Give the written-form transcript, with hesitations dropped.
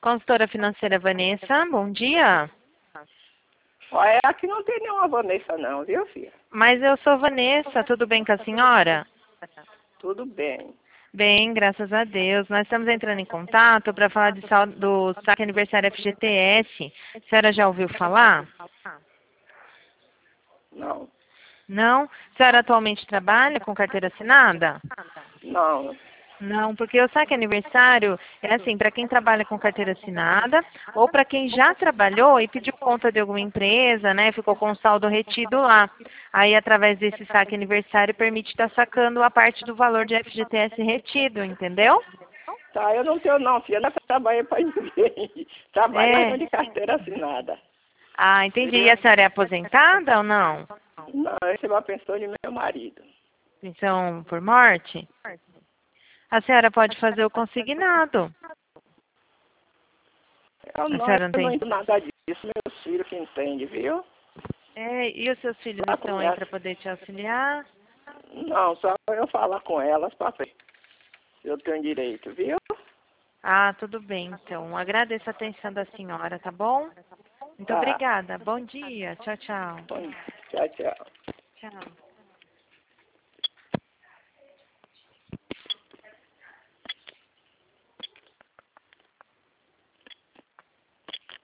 Consultora financeira Vanessa, bom dia. Olha, aqui não tem nenhuma Vanessa não, viu, filha? Mas eu sou Vanessa, tudo bem com a senhora? Tudo bem. Bem, graças a Deus. Nós estamos entrando em contato para falar do saque aniversário FGTS. A senhora já ouviu falar? Não, Não? A senhora atualmente trabalha com carteira assinada? não. Não, porque o saque aniversário é assim, para quem trabalha com carteira assinada ou para quem já trabalhou e pediu conta de alguma empresa, né, ficou com o saldo retido lá. Aí, através desse saque aniversário, permite estar sacando a parte do valor de FGTS retido, entendeu? Tá, eu não tenho não, filha. Não trabalhei para ninguém. É. Trabalho de carteira assinada. Ah, entendi. E Viu? a senhora é aposentada ou não? Não, eu recebi uma pensão de meu marido. Pensão por morte? A senhora pode fazer o consignado. Eu A não, senhora não eu não tem... entendo nada disso. Meus filhos que entendem, viu? É, e os seus filhos Fala estão com aí elas. para poder te auxiliar? Não, só eu falar com elas para ver se eu tenho direito, viu? Ah, tudo bem, então. Agradeço a atenção da senhora, tá bom? Muito Tá. obrigada. Bom dia. Tchau, tchau. Bom, tchau, tchau. Tchau.